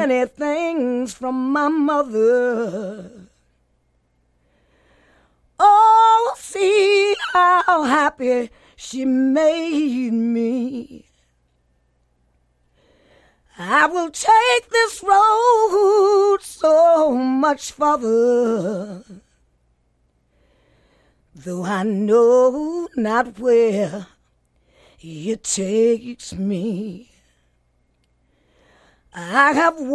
many things from my mother. Oh, see how happy she made me. I will take this road so much farther, though I know not where it takes me. I have